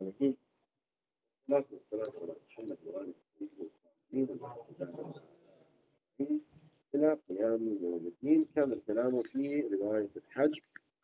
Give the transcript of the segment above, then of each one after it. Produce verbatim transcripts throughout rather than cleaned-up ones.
الرحيم. والصلاة والسلام على محمد وآله وصحبه إلى قيام يوم الدين. كان الكلام في رواية الحج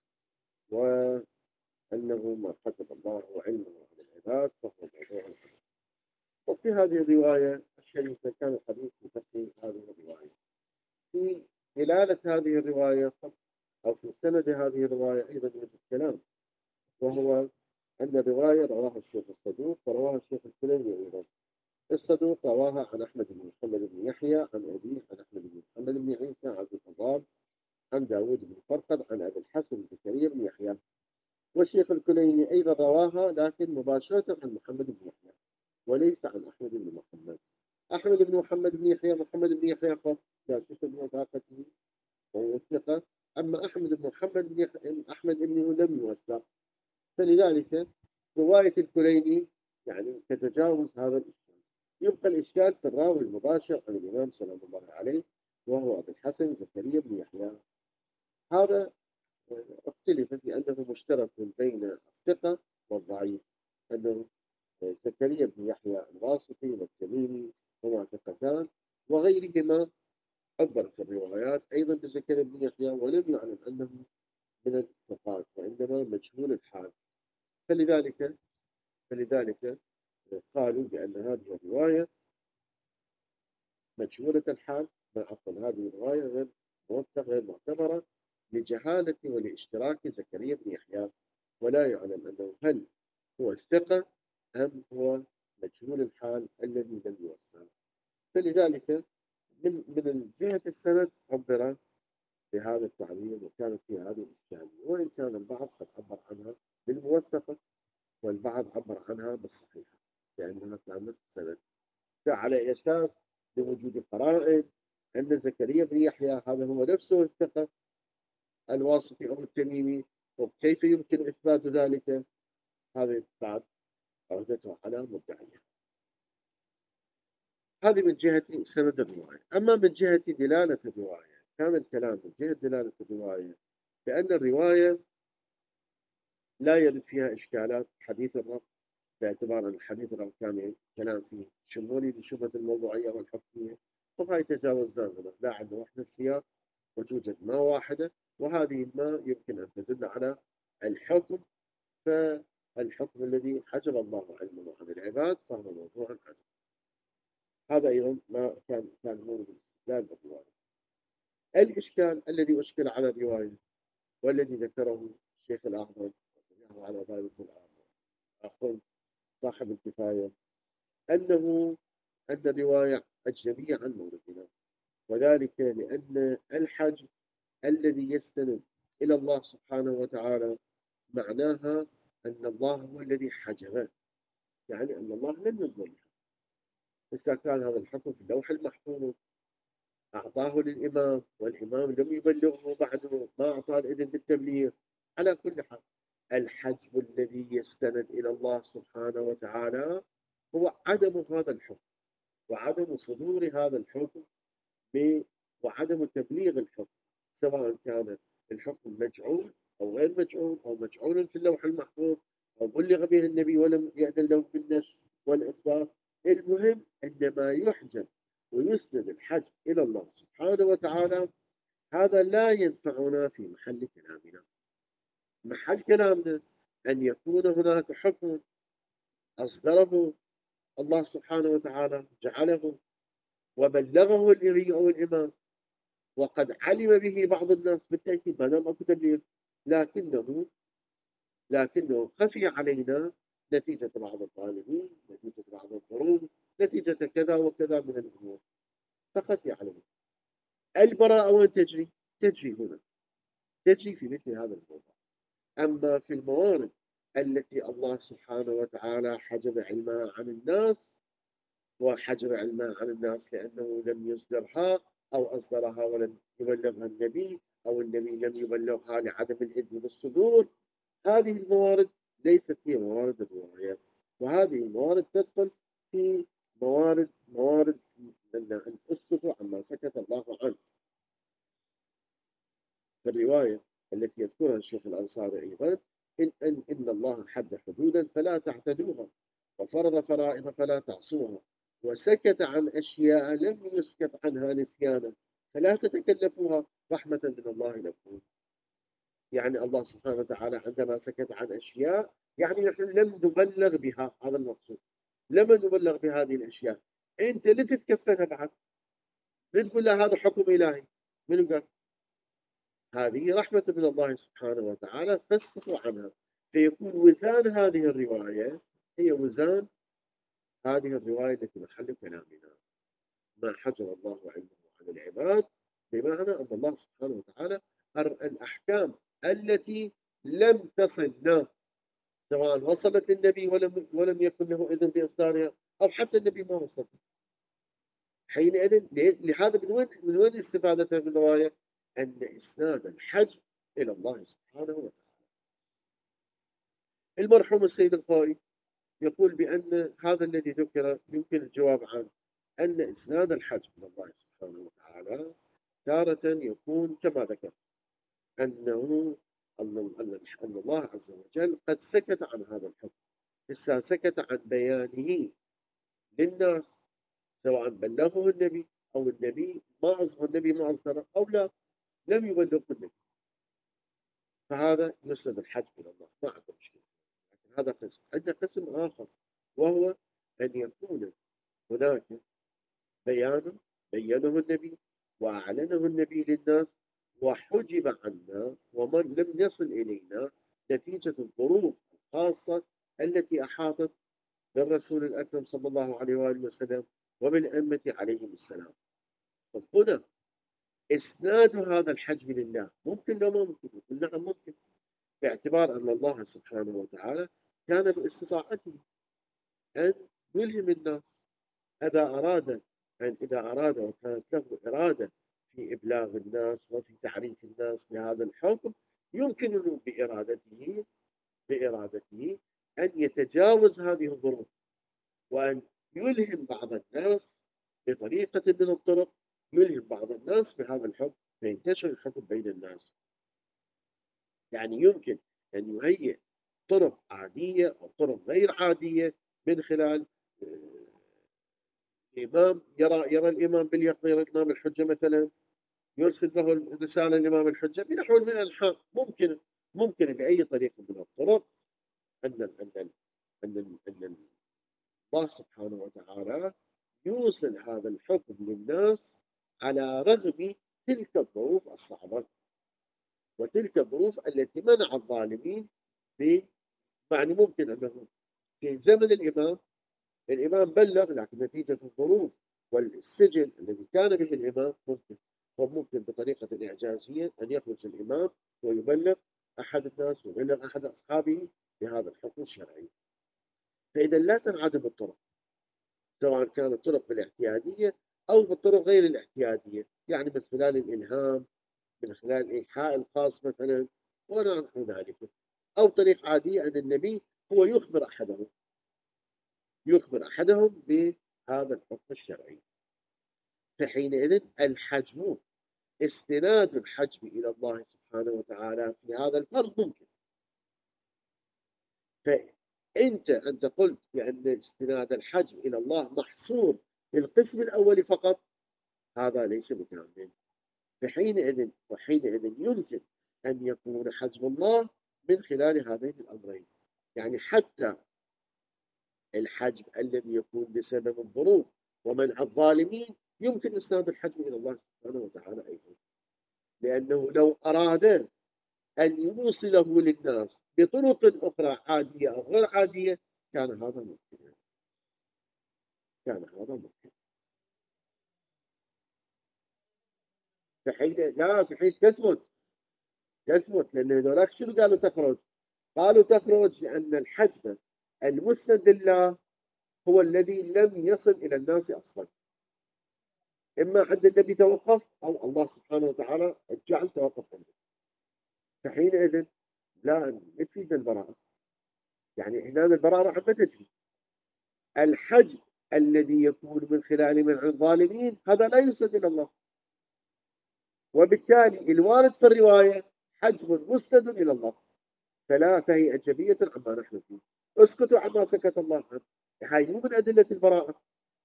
وأنه ما كتب الله علمه على العباد فهو موضوع الحج. وفي هذه الرواية الشريفة كان الحديث في هذه الرواية. في دلالة هذه الرواية أو في سند هذه الرواية أيضا يوجد كلام، وهو أن الرواية رواها الشيخ الصدوق ورواها الشيخ الكليني أيضا. الصدوق رواها عن أحمد بن محمد بن يحيى عن أبيه عن أحمد بن محمد بن عيسى عن الخطاب عن داود بن فرقد عن أبي الحسن زكريا بن يحيى. والشيخ الكليني أيضا رواها لكن مباشرة عن محمد بن يحيى وليس عن أحمد بن محمد. أحمد بن محمد بن يحيى محمد بن يحيى قف لا شك بوثاقته ووثقه، أما أحمد بن محمد بن يحيى أحمد بن لم يوثق، فلذلك رواية الكليني يعني تتجاوز هذا الإشكال. يبقى الإشكال في الراوي المباشر عن الإمام سلام الله عليه وهو أبو الحسن زكريا بن يحيى. هذا اختلف في أنه مشترك بين الثقة والضعيف، أنه زكريا بن يحيى الواسطي والتميمي هما ثقتان، وغيرهما عبر في الروايات أيضا بزكريا بن يحيى ولم يعلم أنه من الثقات وإنما مجهول الحال. فلذلك فلذلك قالوا بأن هذه الرواية مجهولة الحال، ما أصل هذه الرواية غير موثقة غير معتبرة لجهالة ولاشتراك زكريا بن يحيى، ولا يعلم أنه هل هو الثقة أم هو مجهول الحال الذي لم يوثق. فلذلك من من جهة السند عبر بهذا التعبير وكانت في هذه الإشكالية، وإن كان البعض قد عبر عنها بالموثقة والبعض عبر عنها بالصحيحة لأنها كانت سند على أساس بوجود قرائن أن زكريا بن يحيى هذا هو نفسه الثقة الواسطي أو التميمي، وكيف يمكن إثبات ذلك؟ هذه بعد عودته على مدعية. هذه من جهة سند الرواية. أما من جهة دلالة الرواية كان الكلام من جهة دلالة الرواية بأن الرواية لا يرد فيها إشكالات حديث الرب، باعتبار أن الحديث الرب كان كلام فيه شمولي لشبهة الموضوعية والحكمية، وهاي تجاوزنا منه. لا عندنا وحدة السياق وتوجد ما واحدة، وهذه ما يمكن أن تدل على الحكم، فالحكم الذي حجب الله علمه عن العباد فهو موضوع عنه. هذا أيضا ما كان كان مورد الاستدلال بالرواية. الإشكال الذي أشكل على الرواية والذي ذكره الشيخ الأعظم على ذلك الأخ صاحب الكفاية أنه أن الرواية أجنبية عن موردنا، وذلك لأن الحج الذي يستند إلى الله سبحانه وتعالى معناها أن الله هو الذي حجبه، يعني أن الله لم ينزل. إذا كان هذا الحكم في اللوح المحفوظ أعطاه للإمام والإمام لم يبلغه بعده، ما أعطاه الإذن بالتبليغ، على كل حال الحجب الذي يستند إلى الله سبحانه وتعالى هو عدم هذا الحكم وعدم صدور هذا الحكم وعدم تبليغ الحكم، سواء كان الحكم مجعول أو غير مجعول أو مجعول في اللوح المحفوظ أو بلغ به النبي ولم يأذن له بالنشر والإصدار. المهم أن ما يحجب ويسند الحج إلى الله سبحانه وتعالى هذا لا ينفعنا في محل كلامنا. محل كلامنا أن يكون هناك حكم أصدره الله سبحانه وتعالى جعله وبلغه النبي أو الإمام وقد علم به بعض الناس، بالتأكيد ما دام أكو تبليغ، لكنه لكنه خفي علينا نتيجة بعض الطالبين، نتيجة بعض الظروف، نتيجة كذا وكذا من الأمور، فخفي علينا. البراءة وين تجري؟ تجري هنا، تجري في مثل هذا الموضوع. أما في الموارد التي الله سبحانه وتعالى حجب علمها عن الناس، وحجب علمها عن الناس لأنه لم يصدرها أو أصدرها ولم يبلغها النبي أو النبي لم يبلغها لعدم الإذن بالصدور، هذه الموارد ليست هي موارد الروايات، وهذه الموارد تدخل في موارد موارد أن أسكت عما سكت الله عنه. في الرواية التي يذكرها الشيخ الأنصاري أيضا إن, إن, إن الله حد حدودا فلا تعتدوها، وفرض فرائض فلا تعصوها، وسكت عن أشياء لم يسكت عنها نسيانا فلا تتكلفوها، رحمة من الله لكم. يعني الله سبحانه وتعالى عندما سكت عن أشياء يعني نحن لم نبلغ بها، هذا المقصود، لم نبلغ بهذه الأشياء، أنت لا تتكفلها بعد، لا تقول له هذا حكم إلهي، من قال؟ هذه رحمة من الله سبحانه وتعالى، فاسكتوا عنها، فيكون وزان هذه الرواية هي وزان هذه الرواية التي محل كلامنا، ما حجر الله علمه عن العباد، بمعنى أن الله سبحانه وتعالى الأحكام التي لم تصلنا، سواء وصلت للنبي ولم ولم يكن له إذن بإصدارها، أو حتى النبي ما وصل. حينئذ لهذا من وين من وين استفادتها من الرواية؟ أن إسناد الحج إلى الله سبحانه وتعالى. المرحوم السيد الخوئي يقول بأن هذا الذي ذكر يمكن الجواب عنه، أن إسناد الحج إلى الله سبحانه وتعالى تارة يكون كما ذكر أنه أن الله عز وجل قد سكت عن هذا الحكم، إذا سكت عن بيانه للناس، سواء بلغه النبي أو النبي ما أصدر النبي ما أصدره أو لا لم يبلغه النبي، فهذا يسند الحج إلى الله، ما عنده مشكلة. لكن هذا قسم. عندنا قسم آخر، وهو أن يكون هناك بيان بينه النبي وأعلنه النبي للناس وحجب عنا ومن لم يصل إلينا نتيجة الظروف الخاصة التي أحاطت بالرسول الأكرم صلى الله عليه وآله وسلم وبالأئمة عليهم السلام. فهنا إسناد هذا الحجب لله ممكن لو ما ممكن؟ نعم ممكن، باعتبار أن الله سبحانه وتعالى كان باستطاعته أن يلهم الناس، إذا أراد أن إذا أراد وكانت له إرادة في إبلاغ الناس وفي تعريف الناس بهذا الحكم، يمكن بإرادته بإرادته أن يتجاوز هذه الظروف وأن يلهم بعض الناس بطريقة من الطرق، يلهم بعض الناس بهذا الحكم فينتشر الحكم بين الناس. يعني يمكن أن يهيئ طرق عادية أو طرق غير عادية من خلال الإمام يرى يرى الإمام باليقظة، يرى الإمام الحجة مثلا، يرسل له الرسالة الإمام الحجة بنحو من الألحان، ممكن ممكن بأي طريقة من الطرق أن أن أن أن الله سبحانه وتعالى يوصل هذا الحكم للناس على رغم تلك الظروف الصعبة وتلك الظروف التي منع الظالمين ب يعني ممكن أنه في زمن الإمام الإمام بلغ، لكن نتيجة الظروف والسجن الذي كان به الإمام ممكن وممكن بطريقة إعجازية أن يخرج الإمام ويبلغ أحد الناس ويبلغ أحد أصحابه بهذا الحكم الشرعي. فإذا لا تنعدم الطرق، سواء كانت الطرق بالاعتيادية أو بالطرق غير الاعتيادية، يعني من خلال الإلهام، من خلال الإيحاء الخاص مثلا ونحو ذلك، أو طريق عادية أن النبي هو يخبر أحدهم يخبر أحدهم بهذا الحكم الشرعي. فحينئذ الحجم استناد الحجم إلى الله سبحانه وتعالى في هذا الفرض ممكن. فأنت أنت قلت بأن استناد الحجم إلى الله محصور في القسم الأول فقط، هذا ليس بكامل. فحينئذ وحينئذ يمكن أن يكون حجم الله من خلال هذين الأمرين، يعني حتى الحجم الذي يكون بسبب الظروف ومنع الظالمين يمكن إسناد الحجم إلى الله سبحانه وتعالى أيضا، لأنه لو أراد أن يوصله للناس بطرق أخرى عادية أو غير عادية كان هذا ممكن كان هذا ممكن فحين لا فحين تثبت تثبت لأن هذولاك شنو قالوا تخرج؟ قالوا تخرج لأن الحجم المسند لله هو الذي لم يصل إلى الناس أصلا، إما عند النبي توقف أو الله سبحانه وتعالى جعل توقف عنده، فحينئذ لا تفيد البراءة، يعني هنا البراءة راح ما تجي. الحج الذي يكون من خلال منع الظالمين هذا لا يسند إلى الله، وبالتالي الوارد في الرواية حجم مسند إلى الله، فلا فهي أجنبية عما نحن فيه. اسكتوا عما سكت الله عنه. هاي مو من أدلة البراءة.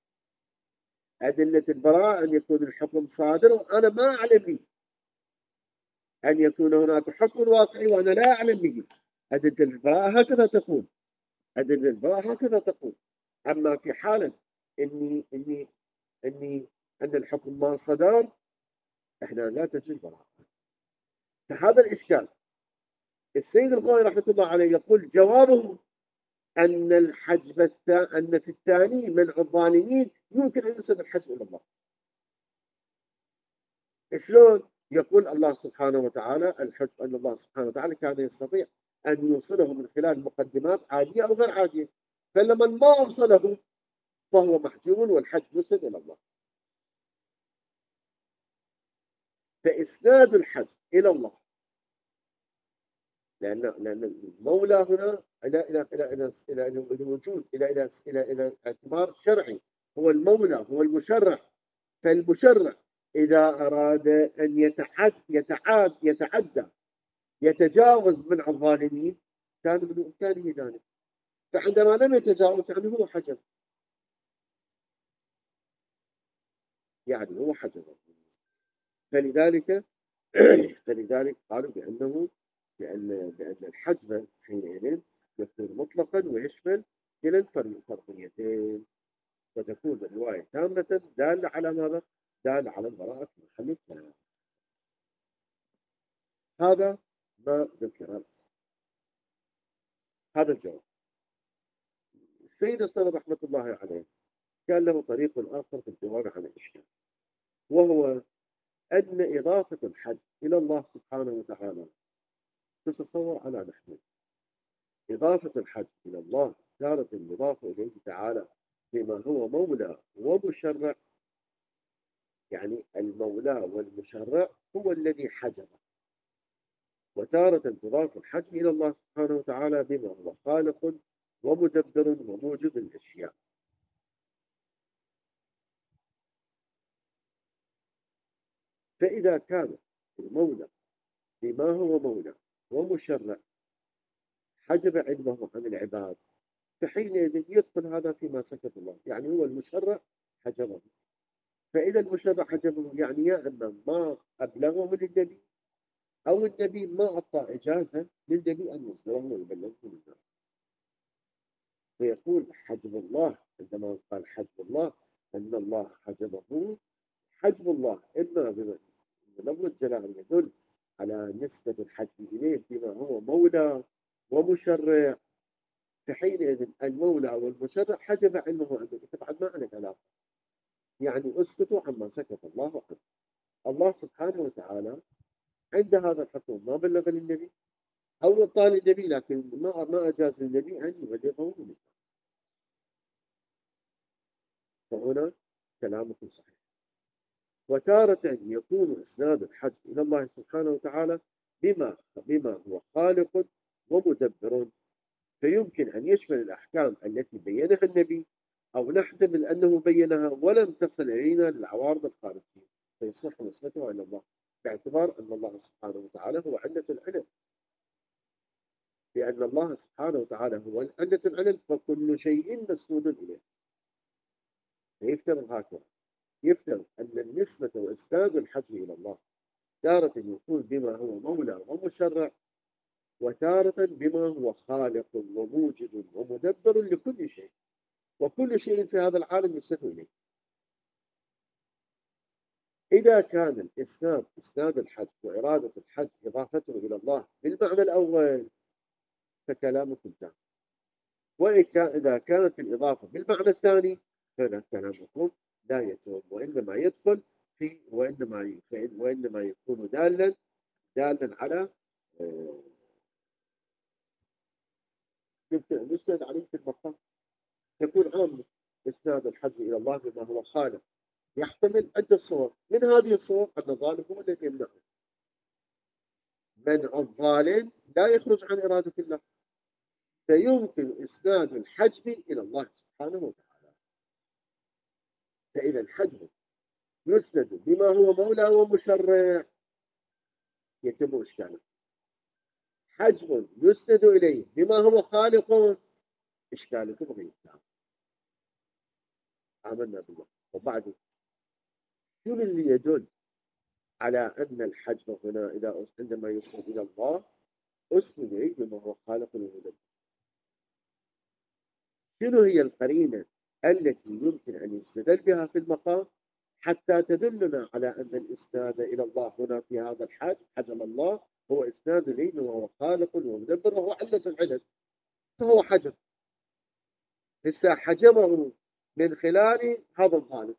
أدلة البراءة أن يكون الحكم صادر وأنا ما أعلم به، أن يكون هناك حكم واقعي وأنا لا أعلم به. أدلة البراءة هكذا تقول. أدلة البراءة هكذا تقول. أما في حالة إني إني إني أن الحكم ما صدر، إحنا لا تجوز براءة. فهذا الإشكال. السيد الخوئي رحمة الله عليه يقول جوابه أن الحجب الثاني، أن في الثاني منع الظالمين يمكن أن ينسب الحجب إلى الله. شلون؟ يقول الله سبحانه وتعالى الحجب أن الله سبحانه وتعالى كان يستطيع أن يوصله من خلال مقدمات عادية أو غير عادية، فلما ما أوصله فهو محجوب والحجب ينسب إلى الله. فإسناد الحجب إلى الله، لأن لأن المولى هنا إلى إلى إلى إلى إلى الوجود، إلى إلى إلى إلى اعتبار شرعي، هو المولى هو المشرع. فالمشرع إذا أراد أن يتعد يتعاد يتعدى يتجاوز من الظالمين كان من إمكانه ذلك، فعندما لم يتجاوز يعني هو حجب، يعني هو حجب. فلذلك فلذلك قالوا بأنه بأن بأن الحجب حينئذ يكون مطلقا ويشمل كلا الفرضيتين، وتكون الرواية تامة دالة على ماذا؟ دالة على البراءة في محل الكلام. هذا ما ذكر. هذا الجواب. السيد الصدر رحمة الله عليه كان له طريق آخر في الجواب عن الإشكال، وهو أن إضافة الحج إلى الله سبحانه وتعالى تتصور على نحو. إضافة الحج إلى الله تارة المضاف إليه تعالى بما هو مولى ومشرع، يعني المولى والمشرع هو الذي حجب، وتارة تضاف الحج إلى الله سبحانه وتعالى بما هو خالق ومدبر وموجب الأشياء. فإذا كان المولى بما هو مولى ومشرع حجب علمه عن العباد، فحينئذ يدخل هذا فيما سكت الله، يعني هو المشرع حجبه. فإذا المشرع حجبه يعني يا إما ما أبلغه للنبي أو النبي ما أعطى إجازة للنبي أن يصدره ويبلغه للناس. فيقول حجب الله، عندما قال حجب الله أن الله حجبه، حجب الله إما بلفظ الجلال يدل على نسبة الحجب إليه بما هو مولى ومشرع، فحينئذ المولى والمشرع حجب علمه عنه، طبعا ما عليك علاقة، يعني اسكتوا عما سكت الله عنه. الله سبحانه وتعالى عند هذا الحكم ما بلغ للنبي أو أعطاه للنبي، لكن ما ما أجاز للنبي أن يبلغه للناس. فهنا كلامكم صحيح. وتارة يكون إسناد الحج إلى الله سبحانه وتعالى بما بما هو خالق ومدبر، فيمكن أن يشمل الأحكام التي بينها النبي أو نحتمل أنه بينها ولم تصل إلينا للعوارض الخارجية، فيصح نسبتها إلى الله باعتبار أن الله سبحانه وتعالى هو علة العلم، لأن الله سبحانه وتعالى هو علة العلم فكل شيء مسنود إليه. فيفترض هكذا، يفترض أن النسبة وإسناد الحج إلى الله تارة يكون بما هو مولى ومشرع، وتارة بما هو خالق وموجد ومدبر لكل شيء، وكل شيء في هذا العالم يسند إليه. إذا كان الإسناد إسناد الحج وإرادة الحج إضافته إلى الله بالمعنى الأول فكلامكم تام، وإذا كانت الإضافة بالمعنى الثاني فكلامكم لا يتم، وإنما يدخل في وإنما وإنما يكون دالا دالا على يستند عليه في المقام، يكون عام إسناد الحج إلى الله بما هو خالق يحتمل عدة صور. من هذه الصور أن الظالم هو الذي يمنعه. منع الظالم لا يخرج عن إرادة الله، فيمكن إسناد الحجب إلى الله سبحانه وتعالى. فإذا الحجب يسند بما هو مولى ومشرع يتم إشكاله. حجم يسند إليه بما هو خالق إشكالكم غير تام. آمنا بالله. وبعد شنو اللي يدل على أن الحجم هنا إذا عندما يسند إلى الله أسند إليه بما هو خالق ومدبر؟ شنو هي القرينة التي يمكن أن يستدل بها في المقام حتى تدلنا على أن الإسناد إلى الله هنا في هذا الحجم، حجم الله هو إسناد إليه وهو خالق ومدبر وهو علة العدد، فهو حجم. هسه حجمه من خلال هذا الظالم،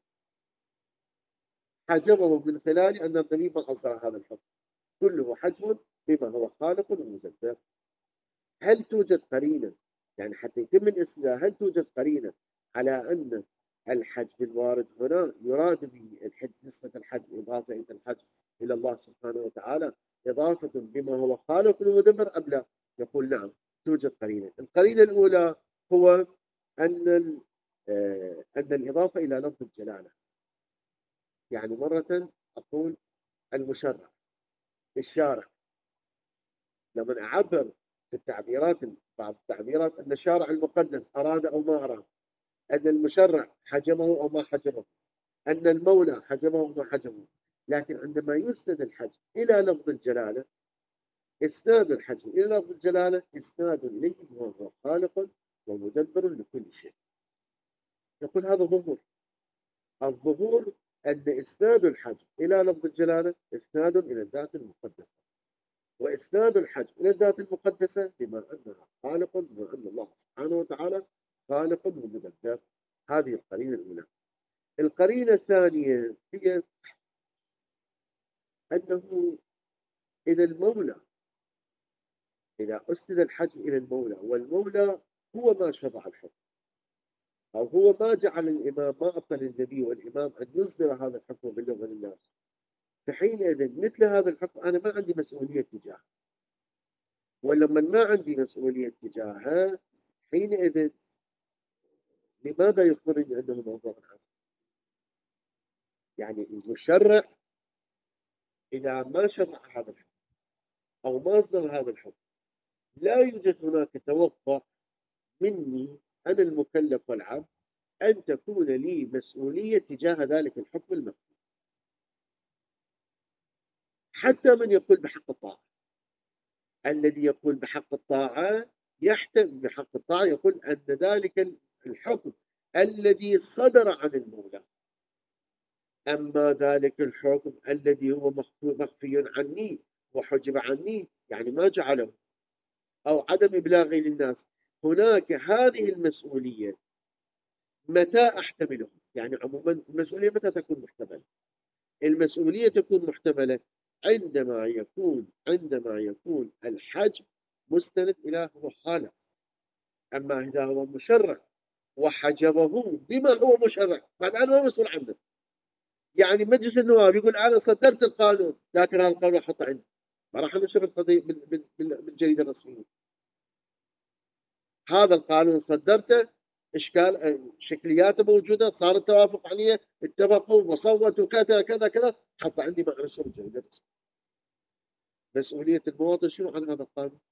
حجمه من خلال أن النبي ما أصدر هذا الحكم، كله حجم بما هو خالق ومدبر. هل توجد قرينة يعني حتى يتم الاستدلال، هل توجد قرينة على أن الحجم الوارد هنا يراد به نسبة الحجم، إضافة الحجم إلى الله سبحانه وتعالى إضافة بما هو خالق ومدبر أم لا؟ يقول نعم توجد قرينة. القرينة الأولى هو أن أن الإضافة إلى لفظ الجلالة، يعني مرة أقول المشرع، الشارع، لما أعبر في التعبيرات بعض التعبيرات أن الشارع المقدس أراد أو ما أراد، أن المشرع حجمه أو ما حجمه، أن المولى حجمه أو ما حجمه، لكن عندما يسند الحجم إلى لفظ الجلالة، إسناد الحجم إلى لفظ الجلالة إسناد إليه وهو خالق ومدبر لكل شيء. يقول هذا ظهور. الظهور أن إسناد الحجم إلى لفظ الجلالة إسناد إلى الذات المقدسة، وإسناد الحجم إلى الذات المقدسة بما أنها خالق، بما أن الله سبحانه وتعالى خالق ومدبر. هذه القرينة الأولى. القرينة الثانية هي أنه إذا المولى، إذا أسند الحجم إلى المولى والمولى هو ما شرع الحكم أو هو ما جعل الإمام، ما أبطل النبي والإمام أن يصدر هذا الحكم باللغة للناس، فحينئذ مثل هذا الحكم أنا ما عندي مسؤولية تجاهه، ولما ما عندي مسؤولية تجاهه حينئذ لماذا يخبرني أنه موضوع عنه؟ يعني المشرع إذا ما شرع هذا الحكم أو ما أصدر هذا الحكم لا يوجد هناك توقع مني أنا المكلف والعبد أن تكون لي مسؤولية تجاه ذلك الحكم المكتوب. حتى من يقول بحق الطاعة، الذي يقول بحق الطاعة يحتم بحق الطاعة يقول أن ذلك الحكم الذي صدر عن المولى، أما ذلك الحكم الذي هو مخفي عني وحجب عني يعني ما جعله أو عدم إبلاغه للناس، هناك هذه المسؤولية متى أحتمله؟ يعني عموما المسؤولية متى تكون محتملة؟ المسؤولية تكون محتملة عندما يكون عندما يكون الحجم مستند إلى هو خالق. أما إذا هو مشرع وحجبه بما هو مشرع بعد أنا ما مسؤول عنه، يعني مجلس النواب يقول أنا صدرت القانون لكن هذا القانون أحطه عندي ما راح نشر القضية بالجريدة الرسمية، هذا القانون صدرته إشكال شكلياته موجودة، صار التوافق عليه، اتفقوا وصوتوا كذا كذا كذا، حط عندي ما نشر الجريدة الرسمية. مسؤولية المواطن شنو عن هذا القانون؟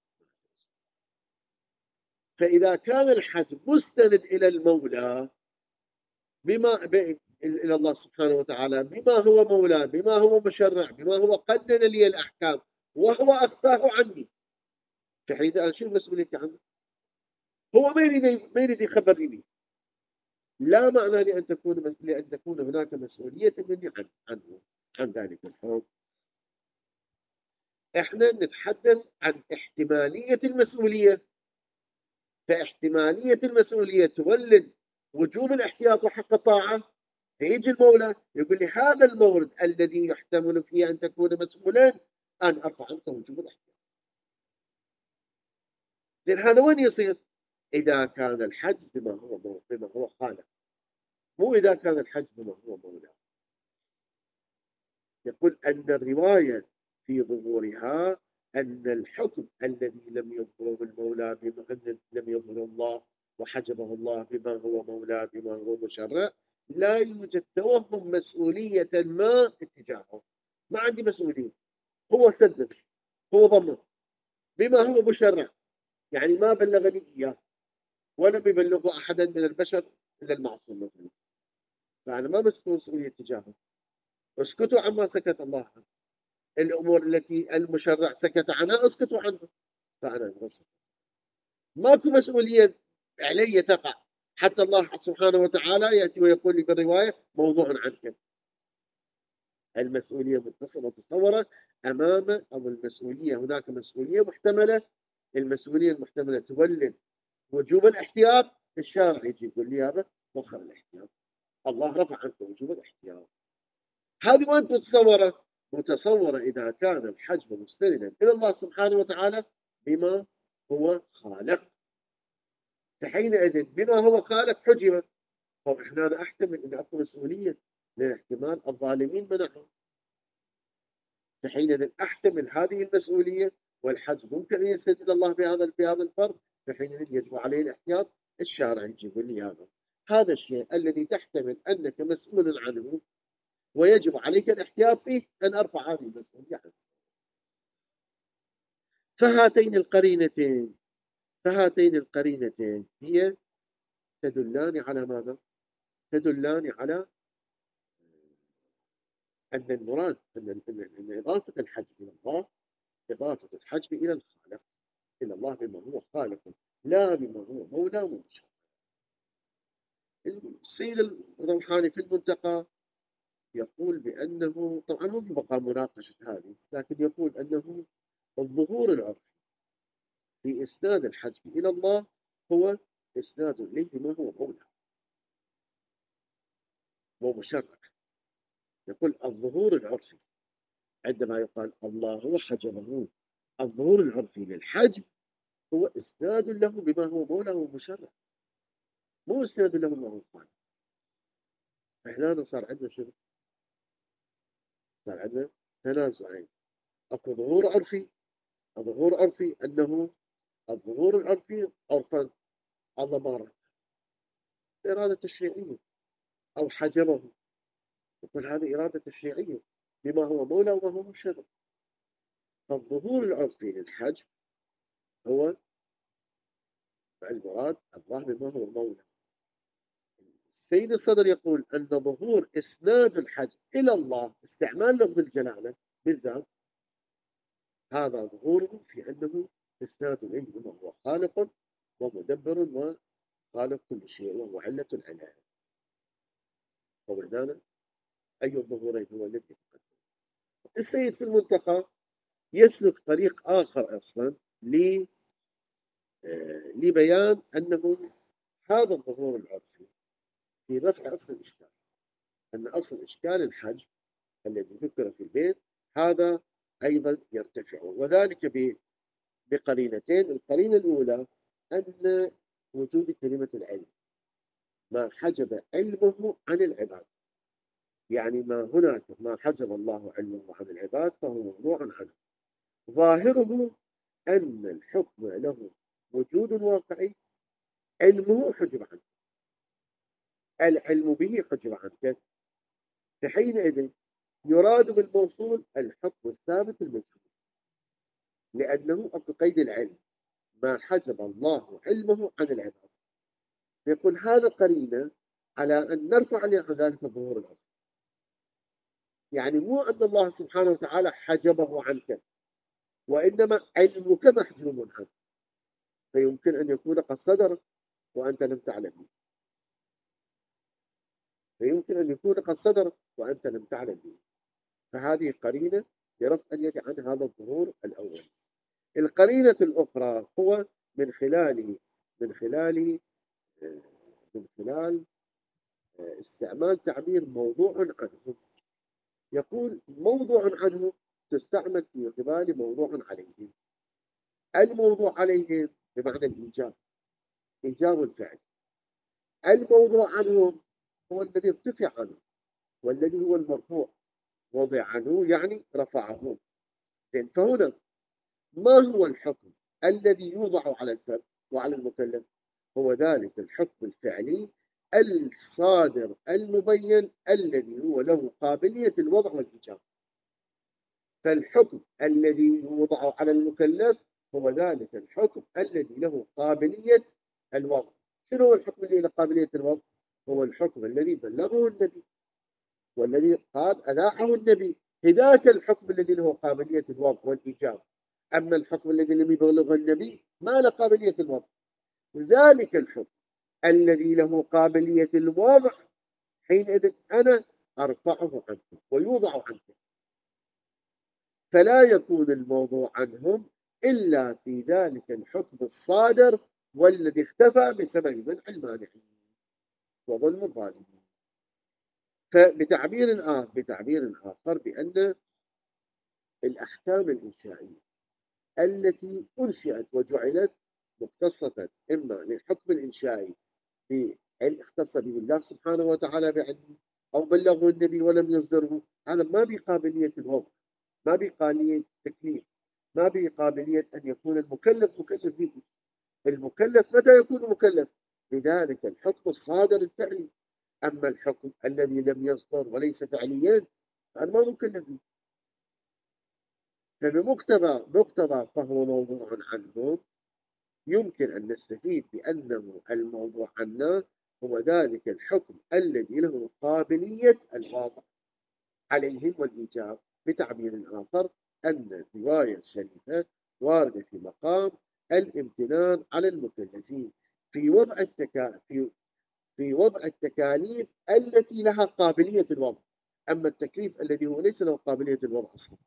فإذا كان الحجم مستند إلى المولى بما إلى الله سبحانه وتعالى بما هو مولى، بما هو مشرع، بما هو قدر لي الأحكام وهو أخفاه عني، فحينئذ أنا شنو مسؤوليتي عنه؟ هو ما يريد ما يريد يخبرني به، لا معنى لأن تكون لأن تكون هناك مسؤولية مني عن عنه عن ذلك الحكم. احنا نتحدث عن احتمالية المسؤولية، فاحتمالية المسؤولية تولد وجوب الاحتياط وحق الطاعة، فيجي المولى يقول لي هذا المورد الذي يحتمل فيه أن تكون مسؤولا أن أرفع عنك وجوب الاحتياط. لأن هذا وين يصير؟ إذا كان الحج بما هو بما هو خالق، مو إذا كان الحج بما هو مولى. يقول أن الرواية في ظهورها أن الحكم الذي لم يظهره المولى بما أن لم يظهره الله وحجبه الله بما هو مولى بما هو مشرع، لا يوجد توهم مسؤولية ما اتجاهه، ما عندي مسؤولية، هو سدد، هو ضمن، بما هو مشرع، يعني ما بلغني إياه ولا بيبلغه أحدا من البشر إلا المعصوم مثلا، فأنا ما مسؤول مسؤولية تجاهه. اسكتوا عما سكت الله عنه، الأمور التي المشرع سكت عنها اسكتوا عنها، فأنا نفسي ماكو مسؤولية علي تقع، حتى الله سبحانه وتعالى يأتي ويقول لي بالرواية موضوع عنك. المسؤولية متصورة أمام، أو المسؤولية هناك مسؤولية محتملة، المسؤولية المحتملة تولد وجوب الاحتياط، الشارع يجي يقول لي هذا وخر الاحتياط، الله رفع عنك وجوب الاحتياط. هذه وين متصورة؟ متصورة إذا كان الحجم مستندا إلى الله سبحانه وتعالى بما هو خالق، فحينئذ بما هو خالق حجم. طب احنا أنا أحتمل أن أكون مسؤولية من احتمال الظالمين منعهم، فحينئذ أحتمل هذه المسؤولية، والحج ممكن أن يستند إلى الله بهذا بهذا الفرض، فحينئذ يجب عليه الاحتياط، الشارع يجيب لي هذا. هذا الشيء الذي تحتمل أنك مسؤول عنه ويجب عليك الاحتياط فيه، أن أرفع هذه المسؤولية عنه. فهاتين القرينتين فهاتين القرينتين هي تدلان على ماذا؟ تدلان على أن المراد أن إضافة الحجم إلى الله إضافة الحجم إلى الخالق، إلى الله بما هو خالق لا بما هو مولى ومشرع. السيد الروحاني في المنتقى يقول بأنه، طبعا مو بقى مناقشة هذه، لكن يقول أنه الظهور العرفي في إسناد الحجم إلى الله هو إسناد إليه بما هو مولى ومشرع. يقول الظهور العرفي عندما يقال الله هو حجمه، الظهور العرفي للحجم هو إسناد له بما هو مولى ومشرع، مو إسناد له بما هو خالق. إحنا صار عندنا شنو؟ صار عندنا تنازعين، اكو ظهور عرفي، الظهور عرفي انه الظهور العرفي عرفا الله ما رأى إرادة تشريعية أو حجمه، يقول هذه إرادة تشريعية بما هو مولى وما هو مشرع. فالظهور العرفي للحجم هو المراد الله بما هو مولى. السيد الصدر يقول أن ظهور إسناد الحجم إلى الله، استعمال لفظ الجلالة بالذات، هذا ظهوره في أنه إسناد إليه بما هو خالق ومدبر وخالق كل شيء وهو علة العناية. وبعدنا أي الظهورين هو الذي يتقدم. السيد في المنتقى يسلك طريق آخر أصلا لبيان أنه هذا الظهور العرفي في رفع أصل الإشكال، أن أصل إشكال الحج الذي ذكر في البيت هذا أيضا يرتفع، وذلك بقرينتين. القرينة الأولى أن وجود كلمة العلم ما حجب علمه عن العباد، يعني ما هناك ما حجب الله علمه عن العباد فهو موضوع عنه. ظاهره أن الحكم له وجود واقعي، علمه حجب عنه، العلم به حجب عنه، فحينئذ يراد بالموصول الحكم الثابت المجهول، لأنه أكو قيد العلم ما حجب الله علمه عن العباد. يقول هذا قرينة على أن نرفع ذلك الظهور العرفي، يعني مو أن الله سبحانه وتعالى حجبه عنك، وإنما علمك محجوب عنه، فيمكن أن يكون قد صدر وأنت لم تعلم به، فيمكن أن يكون قد صدر وأنت لم تعلم به، فهذه قرينة لرفع اليد عن هذا الظهور الأول. القرينة الأخرى هو من خلاله من خلال من خلال استعمال تعبير موضوع عنه. يقول موضوع عنه تستعمل في قبال موضوع عليه. الموضوع عليه بمعنى الإيجاب، إيجاب الفعل. الموضوع عنه هو الذي ارتفع عنه والذي هو المرفوع، وضع عنه يعني رفعه. فهنا ما هو الحكم الذي يوضع على الفرد وعلى المكلف؟ هو ذلك الحكم الفعلي الصادر المبين الذي هو له قابلية الوضع والإيجاب. فالحكم الذي يوضع على المكلف هو ذلك الحكم الذي له قابلية الوضع. شنو هو الحكم الذي له قابلية الوضع؟ هو الحكم الذي بلغه النبي والذي قال أذاعه النبي، ذاك الحكم الذي له قابلية الوضع والإيجاب. أما الحكم الذي لم يبلغه النبي ما له قابلية الوضع. ذلك الحكم الذي له قابلية الوضع حينئذ أنا أرفعه عنكم ويوضع عنكم، فلا يكون الموضوع عنهم إلا في ذلك الحكم الصادر والذي اختفى بسبب منع المانعين وظلم الظالمين. فبتعبير آخر بتعبير آخر بأن الأحكام الإنشائية التي أنشئت وجعلت مختصة إما للحكم الإنشائي اختص به الله سبحانه وتعالى بعلمه أو بلغه النبي ولم يصدره، هذا ما بقابلية الوضع، ما بقابلية التكليف، ما بقابلية أن يكون المكلف مكلف به. المكلف متى يكون مكلف؟ لذلك الحكم الصادر الفعلي. أما الحكم الذي لم يصدر وليس فعليا هذا ما مكلف به. فبمقتضى مقتضى فهو موضوع عنه يمكن أن نستفيد بأنه الموضوع عنا هو ذلك الحكم الذي له قابلية الواقع عليهم والإيجاب. بتعبير آخر أن الرواية الشريفة واردة في مقام الامتنان على المكلفين في وضع التكا... في في وضع التكاليف التي لها قابلية الوضع. أما التكليف الذي هو ليس له قابلية الوضع أصلا،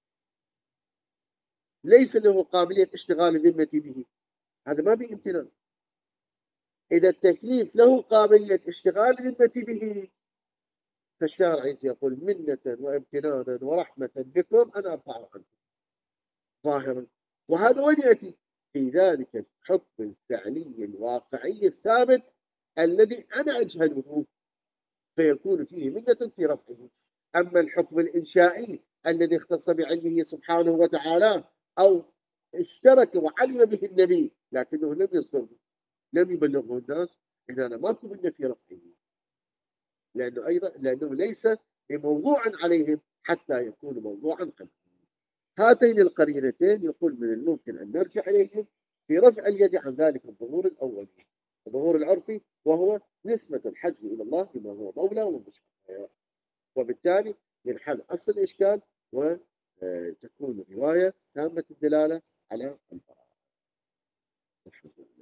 ليس له قابلية اشتغال ذمتي به، هذا ما بامتنان. إذا التكليف له قابلية اشتغال ذمتي به فالشارع يقول منة وامتنانا ورحمة بكم أنا أرفع عنكم ظاهرا. وهذا وين يأتي؟ في ذلك الحكم الفعلي الواقعي الثابت الذي أنا أجهله فيكون فيه منة في رفعه. أما الحكم الإنشائي الذي اختص بعلمه سبحانه وتعالى أو اشترك وعلم به النبي لكنه لم يصدره لم يبلغه الناس، إذا أنا ماكو منة في رفعه، لأنه أيضا لأنه ليس بموضوع عليهم حتى يكون موضوعا عنهم. هاتين القرينتين يقول من الممكن أن نرجع إليهم في رفع اليد عن ذلك الظهور الأولي، الظهور العرفي، وهو نسبة الحجم إلى الله بما هو مولى ومشهد، وبالتالي ينحل أصل الإشكال وتكون الرواية تامة الدلالة على البراءة.